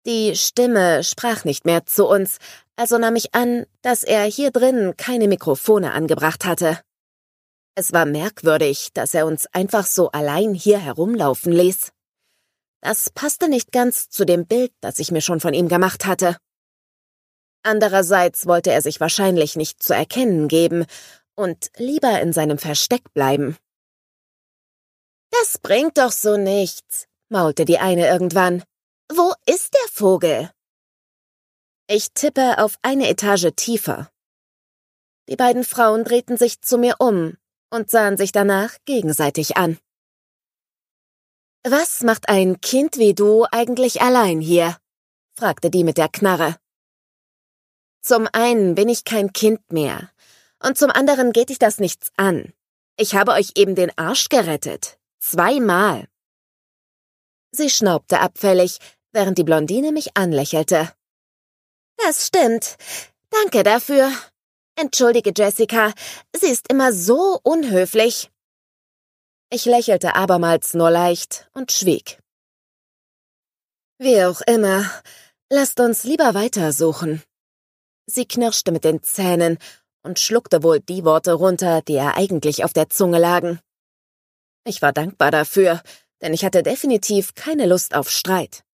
Die Stimme sprach nicht mehr zu uns, also nahm ich an, dass er hier drin keine Mikrofone angebracht hatte. Es war merkwürdig, dass er uns einfach so allein hier herumlaufen ließ. Das passte nicht ganz zu dem Bild, das ich mir schon von ihm gemacht hatte. Andererseits wollte er sich wahrscheinlich nicht zu erkennen geben und lieber in seinem Versteck bleiben. »Das bringt doch so nichts«, maulte die eine irgendwann. »Wo ist der Vogel?« Ich tippe auf eine Etage tiefer. Die beiden Frauen drehten sich zu mir um und sahen sich danach gegenseitig an. »Was macht ein Kind wie du eigentlich allein hier?« fragte die mit der Knarre. »Zum einen bin ich kein Kind mehr, und zum anderen geht dich das nichts an. Ich habe euch eben den Arsch gerettet. 2-mal.« Sie schnaubte abfällig, während die Blondine mich anlächelte. »Das stimmt. Danke dafür. Entschuldige, Jessica, sie ist immer so unhöflich.« Ich lächelte abermals nur leicht und schwieg. »Wie auch immer, lasst uns lieber weitersuchen.« Sie knirschte mit den Zähnen und schluckte wohl die Worte runter, die ihr eigentlich auf der Zunge lagen. Ich war dankbar dafür, denn ich hatte definitiv keine Lust auf Streit.